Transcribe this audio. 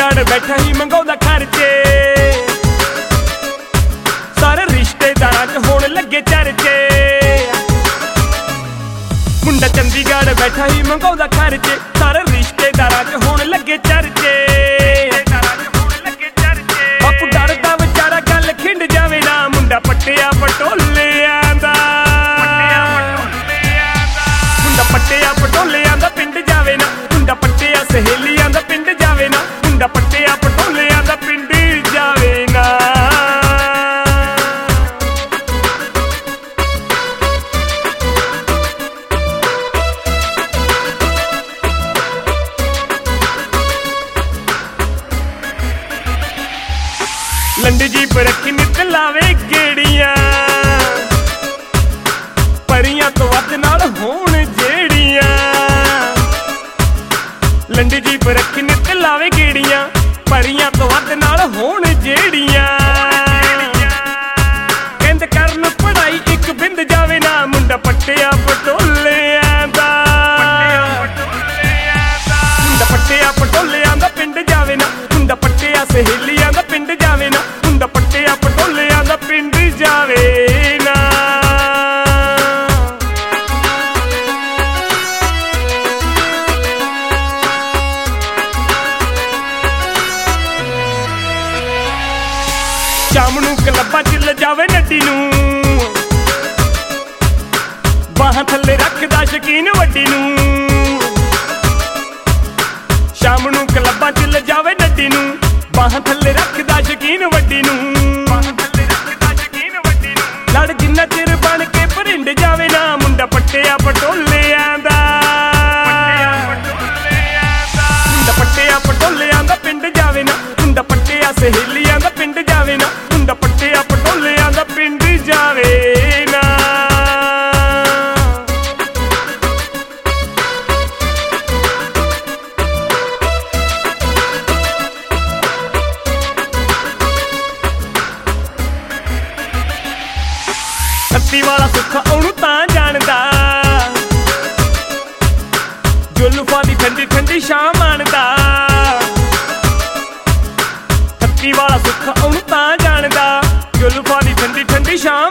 ਚੰਡੀਗੜ੍ਹ ਬੈਠਾ ਹੀ ਮੰਗਾਉਂਦਾ ਖਰਚੇ ਸਾਰੇ ਰਿਸ਼ਤੇਦਾਰਾਂ 'ਚ ਹੋਣ ਲੱਗੇ ਚਰਚੇ ਮੁੰਡਾ ਚੰਡੀਗੜ੍ਹ ਬੈਠਾ ਹੀ ਮੰਗਾਉਂਦਾ ਖਰਚੇ ਸਾਰੇ ਰਿਸ਼ਤੇਦਾਰਾਂ 'ਚ ਹੋਣ ਲੱਗੇ ਚਰਚੇ ਬਾਪੂ ਡਰਦਾ ਵਿਚਾਰਾ ਗੱਲ ਖਿੰਡ ਜਾਵੇ ਨਾ ਮੁੰਡਾ ਪੱਟਿਆ ਪਟੋਲਿਆਂ ਦਾ ਮੁੰਡਾ ਪੱਟਿਆ ਪਟੋਲਿਆਂ ਦਾ ਪਿੰਡ ਜਾਵੇ ਨਾ ਮੁੰਡਾ ਪੱਟਿਆ ਸਹੇਲੀਆਂ ਦਾ ਪਿੰਡ ਜਾਵੇ ਨਾ ਮੁੰਡਾ ਪੱਟਿਆ ਪਟੋਲਿਆਂ ਦਾ ਪਿੰਡ ਜਾਵੇ ਨਾ ਲੰਡੀ ਜੀਪ ਰੱਖੀ ਨਿੱਤ ਲਾਵੇ ਗੇੜੀਆਂ ਪਰੀਆਂ ਤੋਂ ਵੱਧ ਨਾਲ ਹੋਣ ਜਿਹੜੀਆਂ ਲੰਡੀ ਜੀਪ ਰੱਖੀ ਨਿੱਤ ਲਾਵੇ ਗੇੜੀਆਂ ਪਰੀਆਂ ਤੋਂ ਵੱਧ ਨਾਲ ਹੋਣ ਜਿਹੜੀਆਂ ਕਹਿੰਦੇ ਕਰਨ ਪੜਾਈ ਇੱਕ ਬਿੰਦ ਜਾਵੇ ਨਾ ਮੁੰਡਾ ਪੱਟਿਆ ਪਟੋਲਿਆਂ ਦਾ ਮੁੰਡਾ ਪੱਟਿਆ ਪਟੋਲਿਆਂ ਦਾ ਪਿੰਡ ਜਾਵੇ ਨਾ ਮੁੰਡਾ ਪੱਟਿਆ ਸਹੇਲੀਆਂ ਦਾ ਪਿੰਡ ਜਾਵੇ ਨਾ ਮੁੰਡਾ ਪੱਟਿਆ ਪਟੋਲਿਆਂ ਦਾ ਪਿੰਡ ਜਾਵੇ ਨਾ ਸ਼ਾਮ ਨੂੰ ਕਲੱਬਾਂ 'ਚ ਲਿਜਾਵੇ ਨੱਡੀ ਨੂੰ ਬਾਹਾਂ ਥੱਲੇ ਰੱਖਦਾ ਸ਼ਕੀਨ ਵੱਡੀ ਨੂੰ ਸ਼ਾਮ ਨੂੰ ਕਲੱਬਾਂ 'ਚ ਲਿਜਾਵੇ ਨੱਡੀ ਨੂੰ ਬਾਹਾਂ ਥੱਲੇ ਰੱਖਦਾ ਸ਼ਕੀਨ ਵੱਡੀ ਨੂੰ ਲੜ ਜਿੰਨਾ ਚਿਰ ਬਣ ਕੇ ਭਰਿੰਡ ਜਾਵੇ ਨਾ ਮੁੰਡਾ ਪੱਟਿਆ ਪਟੋਲਿਆਂ ਦਾ ਮੁੰਡਾ ਪੱਟਿਆ ਪਟੋਲਿਆਂ ਦਾ ਪਿੰਡ ਜਾਵੇ ਨਾ ਮੁੰਡਾ ਪੱਟਿਆ ਸਹੇਲੀਆਂ ਦਾ ਪਿੰਡ ਜਾਵੇ ਨਾ ਮੁੰਡਾ ਪੱਟਿਆ ਪਟੋਲਿਆਂ ਦਾ ਪਿੰਡ ਜਾਵੇ ਨਾ ਛੱਤੀ ਵਾਲਾ ਸੁੱਖ ਉਹਨੂੰ ਤਾਂ ਜਾਣਦਾ ਜ਼ੁਲਫਾਂ ਦੀ ਠੰਡੀ ਠੰਡੀ ਛਾਂ ਮਾਣਦਾ ਛੱਤੀ ਵਾਲਾ ਸੁੱਖ ਉਹਨੂੰ ਤਾਂ ਜਾਣਦਾ ਜ਼ੁਲਫਾਂ ਦੀ ਠੰਡੀ ਠੰਡੀ ਛਾਂ